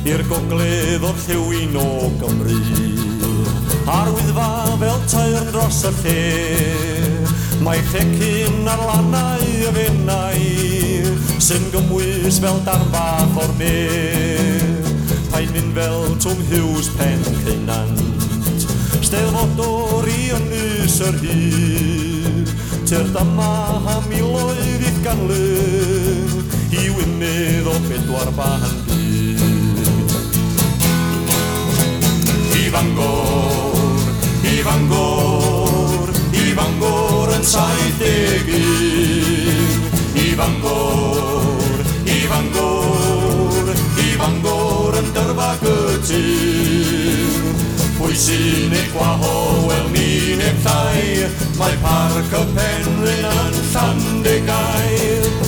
i'r gogledd o'r lliwin o Gymru. A'r wyddfa fel tair dros y lle, mae llecyn ar lannau y fennau sy'n gymwys fel darn bach o'r me. Pa'n mynd fel Tom Hughes pen Cynant, Steddfodwr i ynys yr hir. Tyr dyma ha miloedd i'r ganlydd i wynydd o 4 ban byd. I Fangor, i Fangor, i Fangor yn 71. I Fangor, i Fangor, i Fangor yn dyrfa gytun. Pwy sy'n ei gwaho, wel ni'n eich llai, mae Parc y Penrhyn yn Llandegau.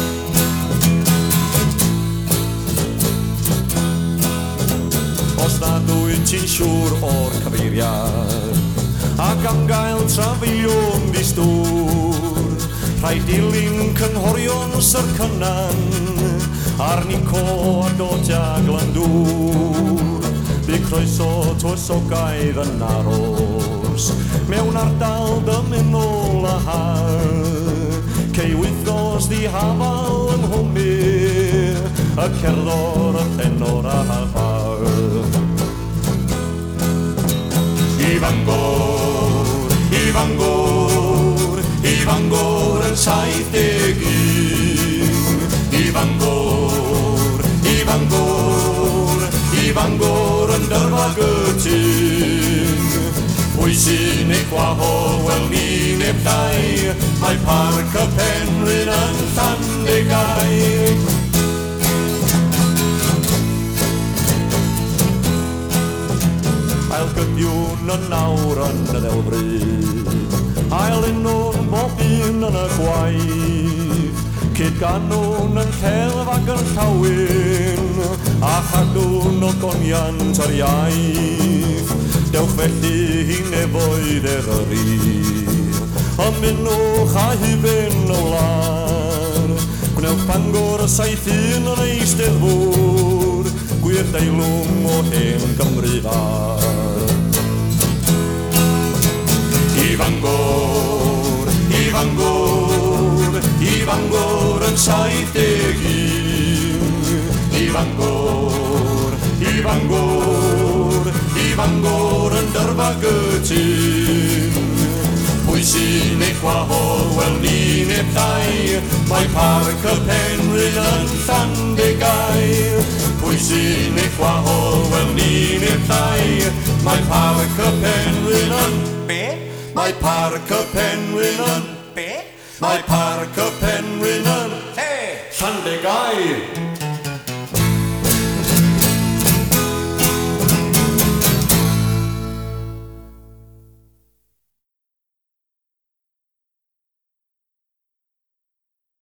Os nad wyt ti'n siŵr o'r cyfeiriad, ac am gael trafeilion ddistwr, rhaid dilyn cynghorion Syr Cynan, a'r Nico a Dodia Glandwr. Bu croeso tywysogaidd yn aros mewn ardal dymunol a har, cei wythnos di hafal yng Nghymru, y cerddor, y tenor a'r far. I Fangor, i Fangor, i Fangor yn 71. I Fangor, i Fangor, i Fangor yn dyrfa gytun. Pwy sy'n ei gwaho, wel ni'n eich llai, mae Parc y Penrhyn yn Llandegau. Ail gydiwn yn nawr yn y ddelfryd, ail unw'n bob un yn y gwaith, cyd ganwn yn celf ac yn llawyn, a chadwn o goniant ar iaith. Dewch felly i nefoedd Eryri, ymunwch a hufen o wlad. Gwnewch Bangor y 71 yn Eisteddfod, gwir deilwng o hen Gymru far. I Fangor, i Fangor, i Fangor yn 71. I Fangor, i Fangor, i Fangor yn dyrfa gytun. Pwy sy'n ei gwaho, wel ni'n eich llai, mae Parc y Penrhyn yn Llandegau. Pwy sy'n ei gwaho, wel ni'n eich llai, mae Parc y Penrhyn yn... Be? Mae Parc y Penrhyn yn... Be? Mae Parc y Penrhyn yn... Lle? Llandegau.